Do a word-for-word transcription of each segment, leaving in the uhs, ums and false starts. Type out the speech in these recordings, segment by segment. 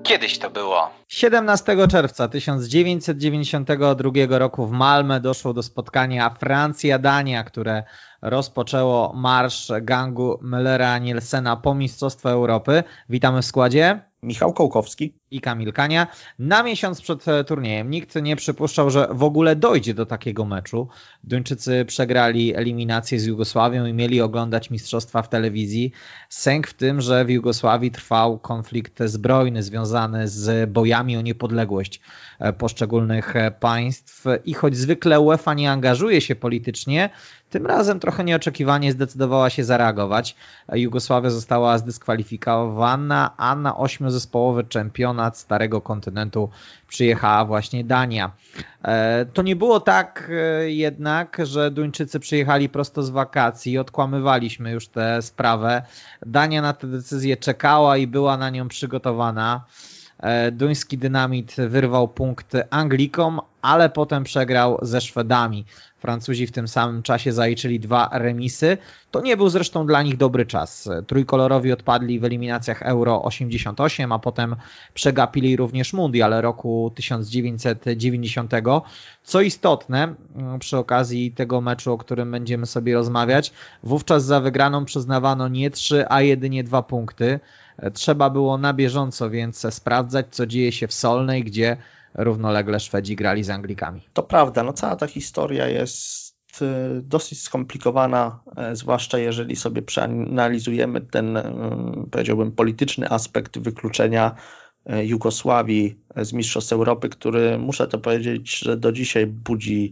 Kiedyś to było. siedemnastego czerwca tysiąc dziewięćset dziewięćdziesiątego drugiego roku w Malmö doszło do spotkania Francja-Dania, które rozpoczęło marsz gangu Müllera-Nielsena po Mistrzostwo Europy. Witamy w składzie. Michał Kołkowski i Kamil Kania. Na miesiąc przed turniejem nikt nie przypuszczał, że w ogóle dojdzie do takiego meczu. Duńczycy przegrali eliminację z Jugosławią i mieli oglądać mistrzostwa w telewizji. Sęk w tym, że w Jugosławii trwał konflikt zbrojny związany z bojami o niepodległość poszczególnych państw i choć zwykle UEFA nie angażuje się politycznie, tym razem trochę nieoczekiwanie zdecydowała się zareagować. Jugosławia została zdyskwalifikowana, a na ośmiozespołowy czempionat Starego Kontynentu przyjechała właśnie Dania. To nie było tak jednak, że Duńczycy przyjechali prosto z wakacji. Odkłamywaliśmy już tę sprawę. Dania na tę decyzję czekała i była na nią przygotowana. Duński dynamit wyrwał punkty Anglikom, ale potem przegrał ze Szwedami. Francuzi w tym samym czasie zaliczyli dwa remisy. To nie był zresztą dla nich dobry czas. Trójkolorowi odpadli w eliminacjach Euro osiemdziesiąt osiem, a potem przegapili również Mundial roku tysiąc dziewięćset dziewięćdziesiątego. Co istotne, przy okazji tego meczu, o którym będziemy sobie rozmawiać, wówczas za wygraną przyznawano nie trzy, a jedynie dwa punkty. Trzeba było na bieżąco więc sprawdzać, co dzieje się w Solnej, gdzie równolegle Szwedzi grali z Anglikami. To prawda, no cała ta historia jest dosyć skomplikowana, zwłaszcza jeżeli sobie przeanalizujemy ten, powiedziałbym, polityczny aspekt wykluczenia Jugosławii z Mistrzostw Europy, który, muszę to powiedzieć, że do dzisiaj budzi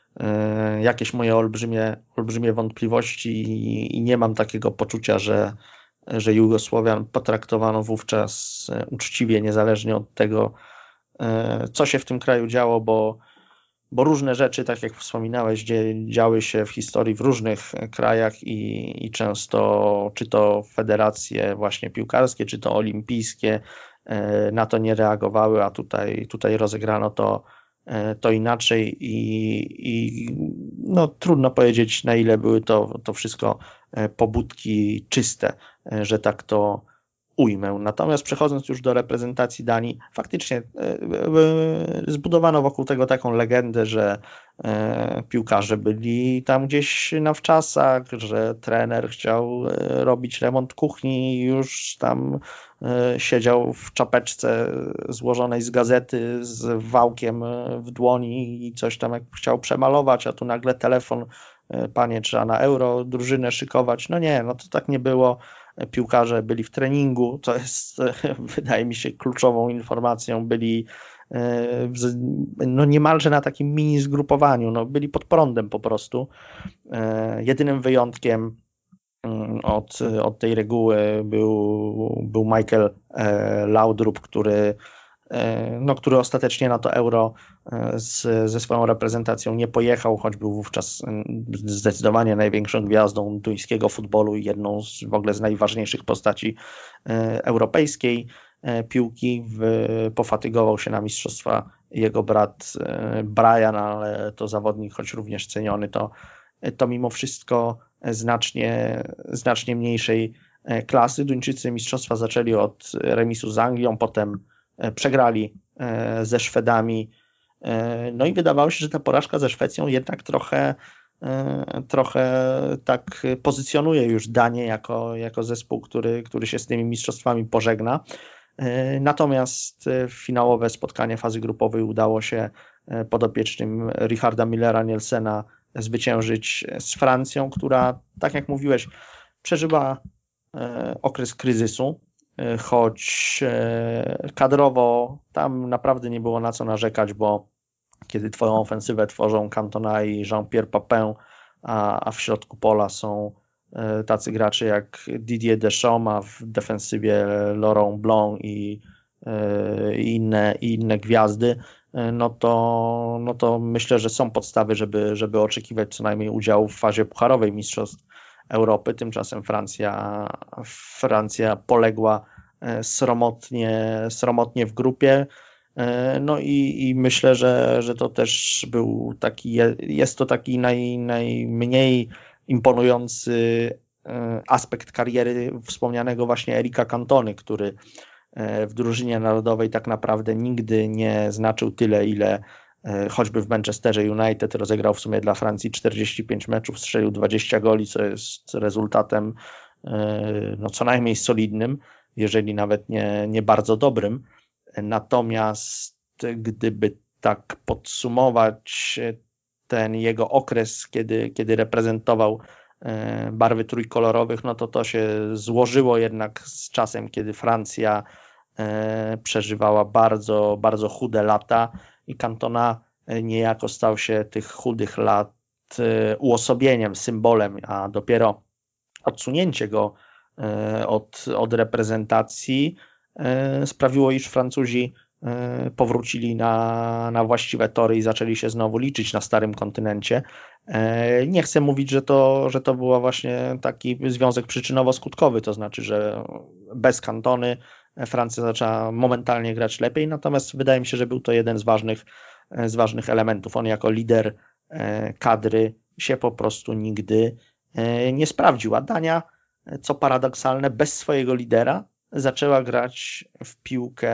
jakieś moje olbrzymie, olbrzymie wątpliwości i nie mam takiego poczucia, że, że Jugosłowian potraktowano wówczas uczciwie, niezależnie od tego, co się w tym kraju działo, bo, bo różne rzeczy, tak jak wspominałeś, działy się w historii w różnych krajach i, i często czy to federacje właśnie piłkarskie, czy to olimpijskie na to nie reagowały, a tutaj, tutaj rozegrano to, to inaczej i, i no, trudno powiedzieć, na ile były to, to wszystko pobudki czyste, że tak to ujmę. Natomiast przechodząc już do reprezentacji Danii, faktycznie zbudowano wokół tego taką legendę, że piłkarze byli tam gdzieś na wczasach, że trener chciał robić remont kuchni i już tam siedział w czapeczce złożonej z gazety z wałkiem w dłoni i coś tam jak chciał przemalować, a tu nagle telefon: panie, trzeba na Euro drużynę szykować. No nie, no to tak nie było. Piłkarze byli w treningu, co jest, wydaje mi się, kluczową informacją. Byli no niemalże na takim mini zgrupowaniu, no byli pod prądem po prostu. Jedynym wyjątkiem od, od tej reguły był, był Michael Laudrup, który no, który ostatecznie na to Euro z, ze swoją reprezentacją nie pojechał, choć był wówczas zdecydowanie największą gwiazdą duńskiego futbolu i jedną z w ogóle z najważniejszych postaci europejskiej piłki. W, pofatygował się na mistrzostwa jego brat Brian, ale to zawodnik, choć również ceniony, to, to mimo wszystko znacznie, znacznie mniejszej klasy. Duńczycy mistrzostwa zaczęli od remisu z Anglią, potem przegrali ze Szwedami. No i wydawało się, że ta porażka ze Szwecją jednak trochę, trochę tak pozycjonuje już Danię jako, jako zespół, który, który się z tymi mistrzostwami pożegna. Natomiast finałowe spotkanie fazy grupowej udało się podopiecznym Richarda Müllera-Nielsena zwyciężyć z Francją, która, tak jak mówiłeś, przeżyła okres kryzysu, choć kadrowo tam naprawdę nie było na co narzekać, bo kiedy twoją ofensywę tworzą Cantona i Jean-Pierre Papin, a, a w środku pola są tacy gracze jak Didier Deschamps, a w defensywie Laurent Blanc i, i, inne, i inne gwiazdy, no to, no to myślę, że są podstawy, żeby, żeby oczekiwać co najmniej udziału w fazie pucharowej Mistrzostw Europy. Tymczasem Francja, Francja poległa sromotnie, sromotnie w grupie. No i, i myślę, że, że to też był taki, jest to taki naj, najmniej imponujący aspekt kariery wspomnianego właśnie Erika Cantony, który w drużynie narodowej tak naprawdę nigdy nie znaczył tyle, ile choćby w Manchesterze United. Rozegrał w sumie dla Francji czterdzieści pięć meczów, strzelił dwadzieścia goli, co jest rezultatem no, co najmniej solidnym, jeżeli nawet nie, nie bardzo dobrym. Natomiast gdyby tak podsumować ten jego okres, kiedy, kiedy reprezentował barwy trójkolorowych, no to to się złożyło jednak z czasem, kiedy Francja przeżywała bardzo, bardzo chude lata i Cantona niejako stał się tych chudych lat uosobieniem, symbolem, a dopiero odsunięcie go od, od reprezentacji sprawiło, iż Francuzi powrócili na, na właściwe tory i zaczęli się znowu liczyć na starym kontynencie. Nie chcę mówić, że to, że to był właśnie taki związek przyczynowo-skutkowy, to znaczy, że bez Cantony Francja zaczęła momentalnie grać lepiej, natomiast wydaje mi się, że był to jeden z ważnych, z ważnych elementów. On jako lider kadry się po prostu nigdy nie sprawdził, a Dania, co paradoksalne, bez swojego lidera zaczęła grać w piłkę,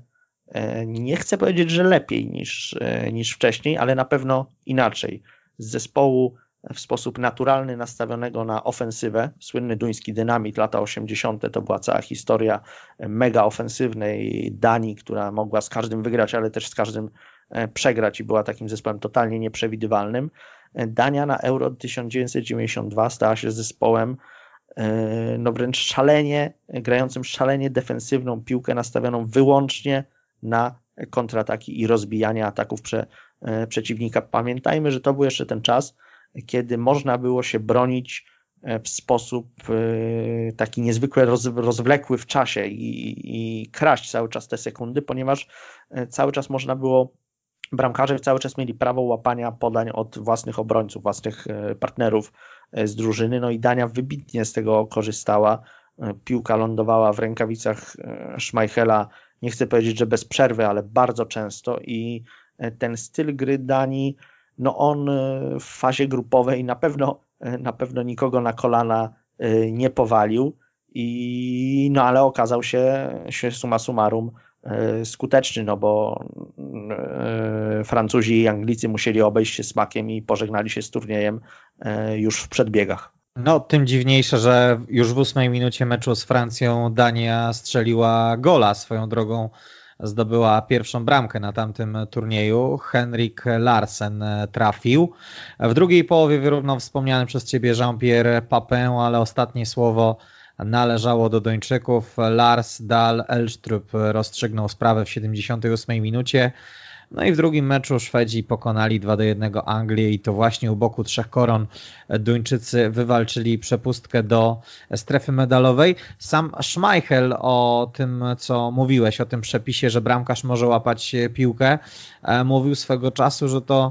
nie chcę powiedzieć, że lepiej niż, niż wcześniej, ale na pewno inaczej. Z zespołu w sposób naturalny nastawionego na ofensywę, słynny duński dynamit, lata osiemdziesiąte, to była cała historia mega ofensywnej Danii, która mogła z każdym wygrać, ale też z każdym przegrać i była takim zespołem totalnie nieprzewidywalnym. Dania na Euro tysiąc dziewięćset dziewięćdziesiąt dwa stała się zespołem no wręcz szalenie, grającym szalenie defensywną piłkę nastawioną wyłącznie na kontrataki i rozbijanie ataków prze, przeciwnika. Pamiętajmy, że to był jeszcze ten czas, kiedy można było się bronić w sposób taki niezwykle roz, rozwlekły w czasie i, i kraść cały czas te sekundy, ponieważ cały czas można było, bramkarze cały czas mieli prawo łapania podań od własnych obrońców, własnych partnerów z drużyny, no i Dania wybitnie z tego korzystała. Piłka lądowała w rękawicach Schmeichela, nie chcę powiedzieć, że bez przerwy, ale bardzo często i ten styl gry Danii, no on w fazie grupowej na pewno, na pewno nikogo na kolana nie powalił, i, no ale okazał się, się summa summarum skuteczny, no bo Francuzi i Anglicy musieli obejść się smakiem i pożegnali się z turniejem już w przedbiegach. No, tym dziwniejsze, że już w ósmej minucie meczu z Francją Dania strzeliła gola. Swoją drogą zdobyła pierwszą bramkę na tamtym turnieju. Henrik Larsen trafił. W drugiej połowie wyrównał wspomniany przez Ciebie Jean-Pierre Papin, ale ostatnie słowo należało do Duńczyków. Lars Dahl Elstrup rozstrzygnął sprawę w siedemdziesiątej ósmej minucie. No i w drugim meczu Szwedzi pokonali dwa do jednego Anglię i to właśnie u boku trzech koron Duńczycy wywalczyli przepustkę do strefy medalowej. Sam Schmeichel o tym, co mówiłeś, o tym przepisie, że bramkarz może łapać piłkę, mówił swego czasu, że to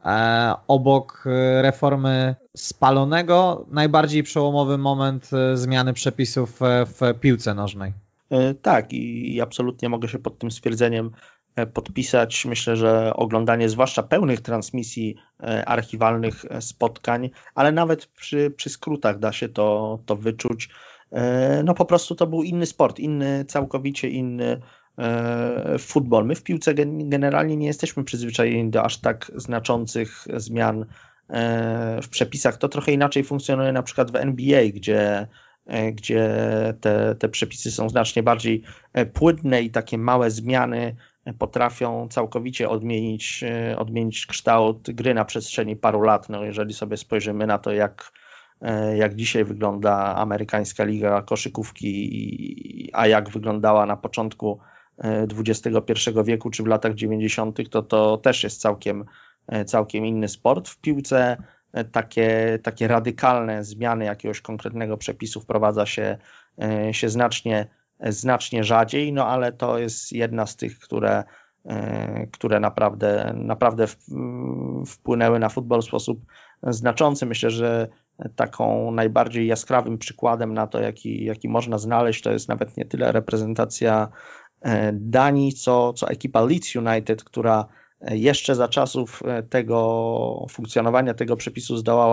obok reformy spalonego najbardziej przełomowy moment zmiany przepisów w piłce nożnej. Tak, i absolutnie mogę się pod tym stwierdzeniem podpisać. Myślę, że oglądanie zwłaszcza pełnych transmisji archiwalnych spotkań, ale nawet przy, przy skrótach da się to, to wyczuć. No po prostu to był inny sport, inny, całkowicie inny futbol. My w piłce generalnie nie jesteśmy przyzwyczajeni do aż tak znaczących zmian w przepisach. To trochę inaczej funkcjonuje na przykład w N B A, gdzie gdzie te, te przepisy są znacznie bardziej płynne i takie małe zmiany potrafią całkowicie odmienić, odmienić kształt gry na przestrzeni paru lat. No, jeżeli sobie spojrzymy na to, jak, jak dzisiaj wygląda amerykańska liga koszykówki, a jak wyglądała na początku dwudziestego pierwszego wieku czy w latach dziewięćdziesiątych, to to też jest całkiem, całkiem inny sport. W piłce takie, takie radykalne zmiany jakiegoś konkretnego przepisu wprowadza się, się znacznie, znacznie rzadziej, no ale to jest jedna z tych, które, które naprawdę, naprawdę wpłynęły na futbol w sposób znaczący. Myślę, że taką najbardziej jaskrawym przykładem na to, jaki, jaki można znaleźć, to jest nawet nie tyle reprezentacja Danii, co, co ekipa Leeds United, która jeszcze za czasów tego funkcjonowania tego przepisu zdołała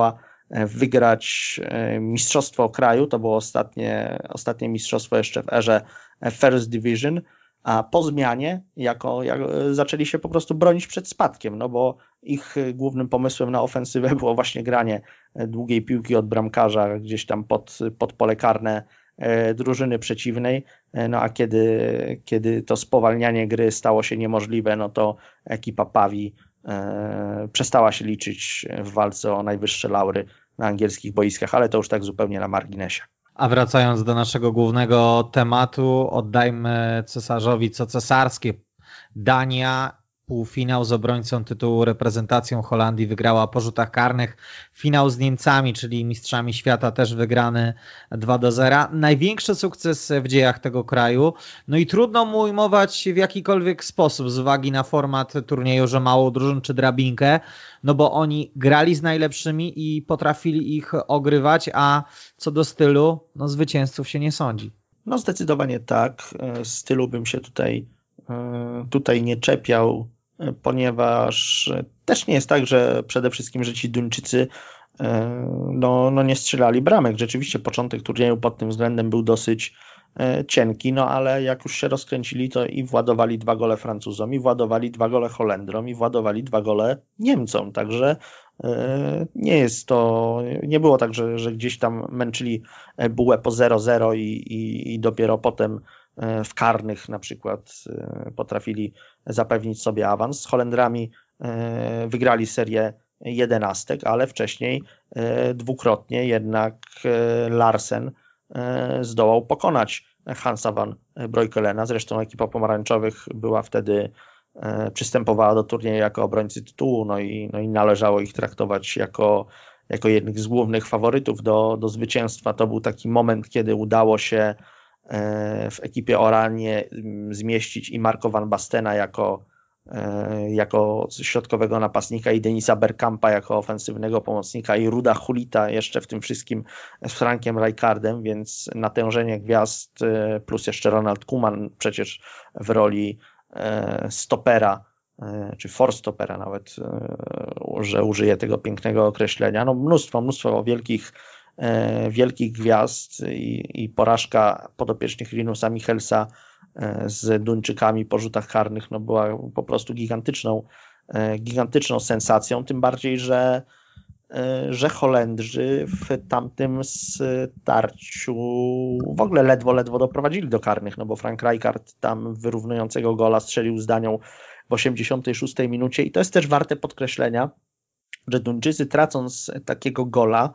wygrać mistrzostwo kraju, to było ostatnie, ostatnie mistrzostwo jeszcze w erze First Division, a po zmianie jako, jak, zaczęli się po prostu bronić przed spadkiem, no bo ich głównym pomysłem na ofensywę było właśnie granie długiej piłki od bramkarza gdzieś tam pod, pod pole karne drużyny przeciwnej, no a kiedy, kiedy to spowalnianie gry stało się niemożliwe, no to ekipa Pavi e, przestała się liczyć w walce o najwyższe laury na angielskich boiskach, ale to już tak zupełnie na marginesie. A wracając do naszego głównego tematu, oddajmy cesarzowi co cesarskie. Dania, półfinał z obrońcą tytułu, reprezentacją Holandii, wygrała po rzutach karnych. Finał z Niemcami, czyli mistrzami świata, też wygrany dwa do zera. Największy sukces w dziejach tego kraju. No i trudno mu ujmować w jakikolwiek sposób z uwagi na format turnieju, że mało drużyn czy drabinkę, no bo oni grali z najlepszymi i potrafili ich ogrywać, a co do stylu, no zwycięzców się nie sądzi. No zdecydowanie tak. Stylu bym się tutaj, tutaj nie czepiał, ponieważ też nie jest tak, że przede wszystkim, że ci Duńczycy no, no nie strzelali bramek. Rzeczywiście początek turnieju pod tym względem był dosyć cienki, no ale jak już się rozkręcili, to i władowali dwa gole Francuzom, i władowali dwa gole Holendrom, i władowali dwa gole Niemcom, także nie jest to, nie było tak, że, że gdzieś tam męczyli bułę po zero zero i, i, i dopiero potem w karnych na przykład potrafili zapewnić sobie awans. Z Holendrami wygrali serię jedenastek, ale wcześniej dwukrotnie jednak Larsen zdołał pokonać Hansa van Breukelen. Zresztą ekipa pomarańczowych była wtedy, przystępowała do turnieju jako obrońcy tytułu, no i, no i należało ich traktować jako, jako jednych z głównych faworytów do, do zwycięstwa. To był taki moment, kiedy udało się w ekipie Oranje zmieścić i Marco van Bastena jako, jako środkowego napastnika i Denisa Bergkampa jako ofensywnego pomocnika i Ruda Hulita jeszcze w tym wszystkim z Frankiem Rijkaardem, więc natężenie gwiazd plus jeszcze Ronald Koeman przecież w roli stopera, czy forstopera nawet, że użyję tego pięknego określenia. No mnóstwo, mnóstwo wielkich wielkich gwiazd i, i porażka podopiecznych Linusa Michelsa z Duńczykami po rzutach karnych no była po prostu gigantyczną, gigantyczną sensacją, tym bardziej, że, że Holendrzy w tamtym starciu w ogóle ledwo, ledwo doprowadzili do karnych, no bo Frank Rijkaard tam wyrównującego gola strzelił z Danią w osiemdziesiątej szóstej minucie i to jest też warte podkreślenia, że Duńczycy tracąc takiego gola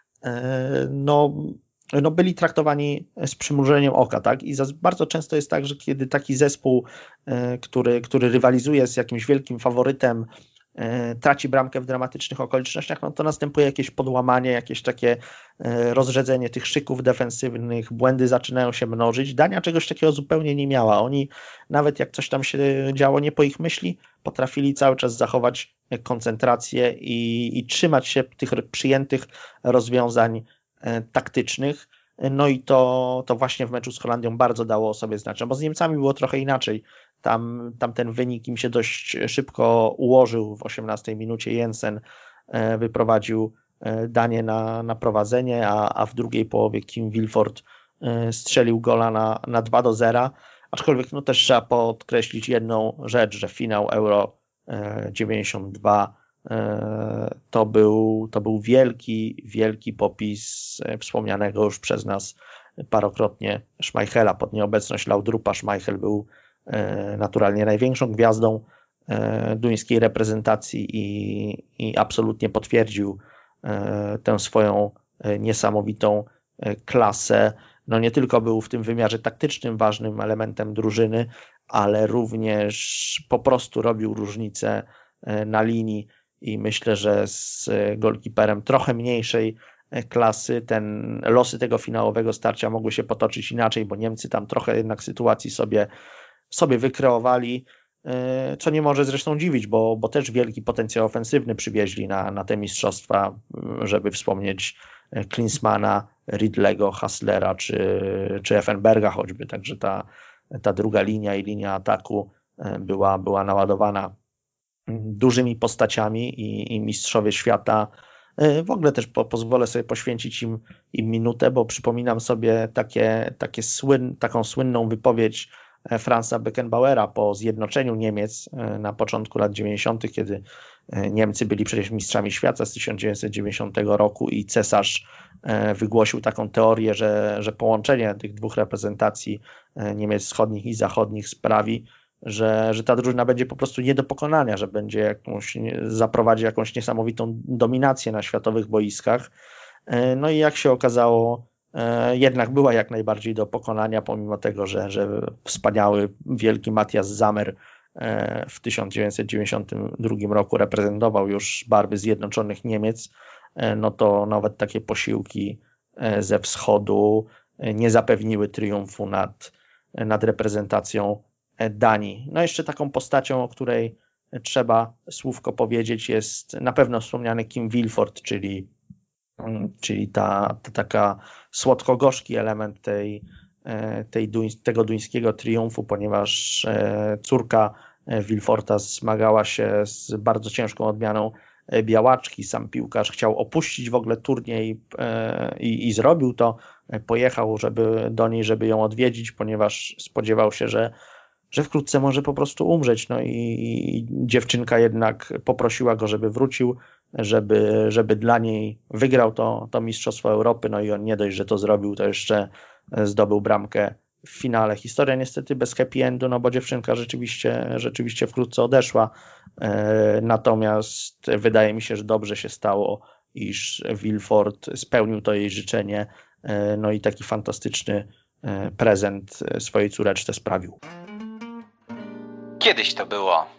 No, no byli traktowani z przymrużeniem oka, tak? I bardzo często jest tak, że kiedy taki zespół, który, który rywalizuje z jakimś wielkim faworytem, traci bramkę w dramatycznych okolicznościach, no to następuje jakieś podłamanie, jakieś takie rozrzedzenie tych szyków defensywnych, błędy zaczynają się mnożyć. Dania czegoś takiego zupełnie nie miała. Oni nawet jak coś tam się działo nie po ich myśli, potrafili cały czas zachować koncentrację i, i trzymać się tych przyjętych rozwiązań taktycznych. No i to, to właśnie w meczu z Holandią bardzo dało o sobie znać, no bo z Niemcami było trochę inaczej. Tam, tam ten wynik im się dość szybko ułożył. W osiemnastej minucie Jensen wyprowadził Danię na, na prowadzenie, a, a w drugiej połowie Kim Wilford strzelił gola na, na dwa do zera. Aczkolwiek no też trzeba podkreślić jedną rzecz, że finał Euro dziewięćdziesiąt dwa to był, to był wielki, wielki popis wspomnianego już przez nas parokrotnie Schmeichela. Pod nieobecność Laudrupa Schmeichel był naturalnie największą gwiazdą duńskiej reprezentacji i, i absolutnie potwierdził tę swoją niesamowitą klasę. No nie tylko był w tym wymiarze taktycznym ważnym elementem drużyny, ale również po prostu robił różnicę na linii i myślę, że z golkiperem trochę mniejszej klasy ten losy tego finałowego starcia mogły się potoczyć inaczej, bo Niemcy tam trochę jednak sytuacji sobie sobie wykreowali, co nie może zresztą dziwić, bo, bo też wielki potencjał ofensywny przywieźli na, na te mistrzostwa, żeby wspomnieć Klinsmana, Ridlego, Hasslera czy, czy Effenberga choćby, także ta, ta druga linia i linia ataku była, była naładowana dużymi postaciami i, i mistrzowie świata W ogóle też po, pozwolę sobie poświęcić im, im minutę, bo przypominam sobie takie, takie słyn, taką słynną wypowiedź Franza Beckenbauera po zjednoczeniu Niemiec na początku lat dziewięćdziesiątych, kiedy Niemcy byli przecież mistrzami świata z tysiąc dziewięćset dziewięćdziesiątego roku i cesarz wygłosił taką teorię, że, że połączenie tych dwóch reprezentacji Niemiec wschodnich i zachodnich sprawi, że, że ta drużyna będzie po prostu nie do pokonania, że będzie jakąś, zaprowadzi jakąś niesamowitą dominację na światowych boiskach. No i jak się okazało, jednak była jak najbardziej do pokonania, pomimo tego, że, że wspaniały, wielki Matthias Sammer w tysiąc dziewięćset dziewięćdziesiątym drugim roku reprezentował już barwy zjednoczonych Niemiec, no to nawet takie posiłki ze wschodu nie zapewniły triumfu nad, nad reprezentacją Danii. No jeszcze taką postacią, o której trzeba słówko powiedzieć, jest na pewno wspomniany Kim Wilford, czyli, czyli ta, ta taka słodko-gorzki element tej, tej duń, tego duńskiego triumfu, ponieważ córka Wilforta zmagała się z bardzo ciężką odmianą białaczki. Sam piłkarz chciał opuścić w ogóle turniej i, i zrobił to. Pojechał żeby, do niej, żeby ją odwiedzić, ponieważ spodziewał się, że że wkrótce może po prostu umrzeć. No i dziewczynka jednak poprosiła go, żeby wrócił, żeby, żeby dla niej wygrał to, to Mistrzostwo Europy. No i on nie dość, że to zrobił, to jeszcze zdobył bramkę w finale. Historia niestety bez happy endu, no bo dziewczynka rzeczywiście, rzeczywiście wkrótce odeszła. Natomiast wydaje mi się, że dobrze się stało, iż Wilford spełnił to jej życzenie. No i taki fantastyczny prezent swojej córeczce sprawił. Kiedyś to było.